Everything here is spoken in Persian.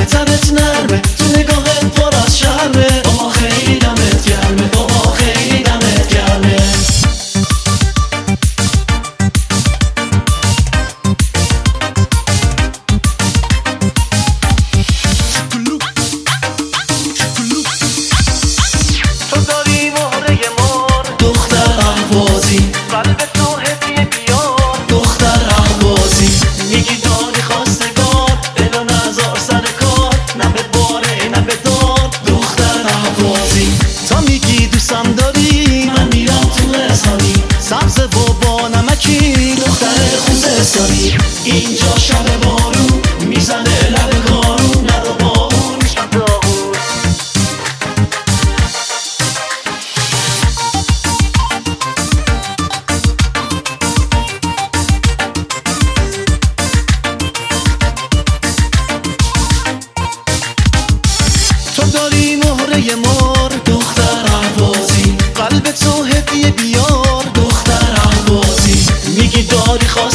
تنت نرمه، تو نگاهت پر از شرمه. بابا خیلی دمت گرمه، بابا خیلی دمت گرمه. تو داری مهره مار، دختر اهوازی، قلب تو هدیه بیار. دختر اهوازی، میگی داری خواستگار، دل و نزار سر کار، نه به باره نه به دار. دختر اهوازی. تا میگی دوستم داری، من میرم تو احسانی، سبز و با نمکی. دختر خوزستانی. اینجا شب بارون میزنه لب کارون، نرو با اون میشم داغون. تو داری مهره مار، دختر اهوازی، قلب تو هدیه بیار. دختر اهوازی. میگی داری خواستگار،